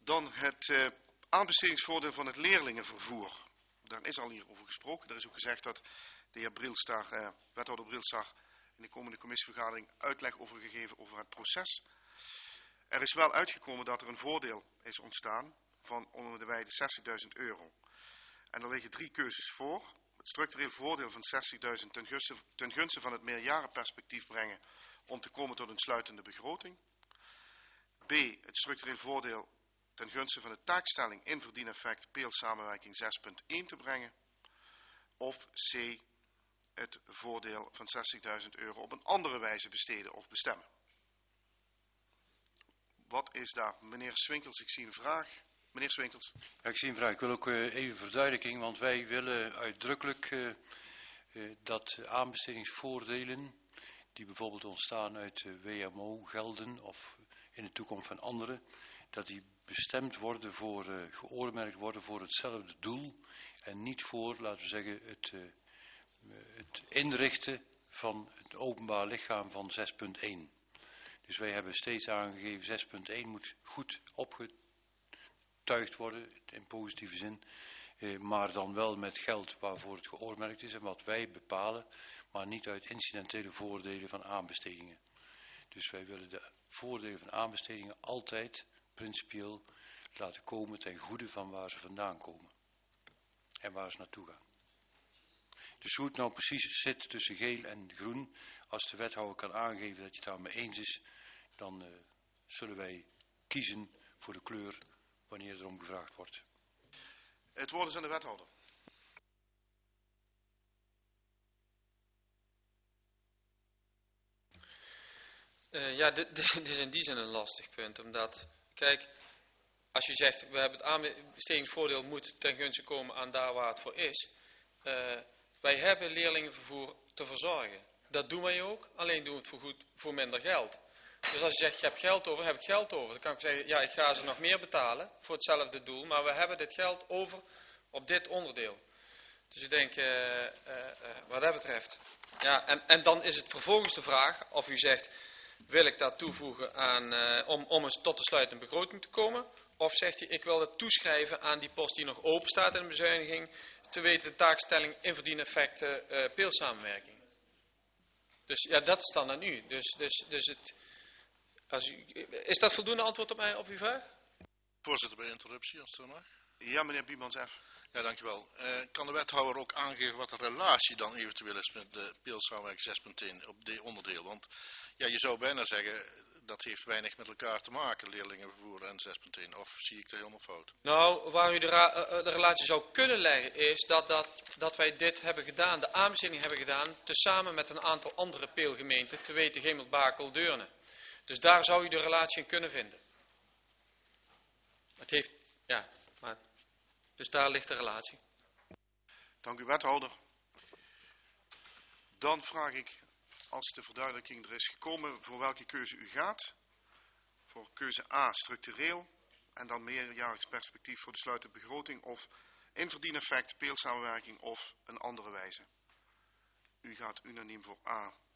Dan het aanbestedingsvoordeel van het leerlingenvervoer. Daar is al hier over gesproken. Er is ook gezegd dat de heer Brielstar, wethouder Brielstar, in de komende commissievergadering uitleg over gegeven over het proces. Er is wel uitgekomen dat er een voordeel is ontstaan van onder de wijde €60.000. En er liggen 3 keuzes voor. Het structureel voordeel van €60.000 ten gunste van het meerjarenperspectief brengen om te komen tot een sluitende begroting. B. Het structureel voordeel ten gunste van de taakstelling inverdieneffect peelsamenwerking 6.1 te brengen. Of C. Het voordeel van €60.000 op een andere wijze besteden of bestemmen. Wat is daar? Meneer Swinkels, ik zie een vraag. Meneer Swinkels. Ja, ik zie een vraag. Ik wil ook even verduidelijking, want wij willen uitdrukkelijk dat aanbestedingsvoordelen die bijvoorbeeld ontstaan uit WMO-gelden of in de toekomst van anderen, dat die bestemd worden voor, geoormerkt worden voor hetzelfde doel en niet voor, laten we zeggen, het inrichten van het openbaar lichaam van 6.1. Dus wij hebben steeds aangegeven 6.1 moet goed opgetuigd worden, in positieve zin, maar dan wel met geld waarvoor het geoormerkt is en wat wij bepalen, maar niet uit incidentele voordelen van aanbestedingen. Dus wij willen de voordelen van aanbestedingen altijd principieel laten komen ten goede van waar ze vandaan komen en waar ze naartoe gaan. Dus hoe het nou precies zit tussen geel en groen, als de wethouder kan aangeven dat je het daarmee eens is, dan zullen wij kiezen voor de kleur wanneer er om gevraagd wordt. Het woord is aan de wethouder. Ja, dit is in die zin een lastig punt, omdat, kijk, als je zegt, we hebben het aanbestedingsvoordeel moet ten gunste komen aan daar waar het voor is. Wij hebben leerlingenvervoer te verzorgen. Dat doen wij ook, alleen doen we het voor minder geld. Dus als je zegt, je hebt geld over, heb ik geld over. Dan kan ik zeggen, ja, ik ga ze nog meer betalen voor hetzelfde doel, maar we hebben dit geld over op dit onderdeel. Dus ik denk, wat dat betreft. Ja, en dan is het vervolgens de vraag of u zegt, wil ik dat toevoegen aan, om eens tot de sluitende begroting te komen? Of zegt hij, ik wil het toeschrijven aan die post die nog open staat in de bezuiniging, te weten de taakstelling inverdieneffecten peelsamenwerking. Dus ja, dat is dan aan u. Dus het, is dat voldoende antwoord op uw vraag? Voorzitter, bij interruptie, als het mag. Ja, meneer Biemans F. Ja, dankjewel. Kan de wethouder ook aangeven wat de relatie dan eventueel is met de peelsamenwerking 6.1 op dit onderdeel? Want ja, je zou bijna zeggen, dat heeft weinig met elkaar te maken, leerlingenvervoer en 6.1. Of zie ik dat helemaal fout? Nou, waar u de relatie zou kunnen leggen is dat wij dit hebben gedaan, de aanbesteding hebben gedaan, tezamen met een aantal andere peelgemeenten, te weten Gemelt, Bakel, Deurne. Dus daar zou u de relatie in kunnen vinden. Het heeft, ja, maar, dus daar ligt de relatie. Dank u, wethouder. Dan vraag ik, als de verduidelijking er is gekomen, voor welke keuze u gaat. Voor keuze A, structureel, en dan meerjarigs perspectief voor de sluitende begroting, of inverdieneffect, peelsamenwerking of een andere wijze. U gaat unaniem voor A,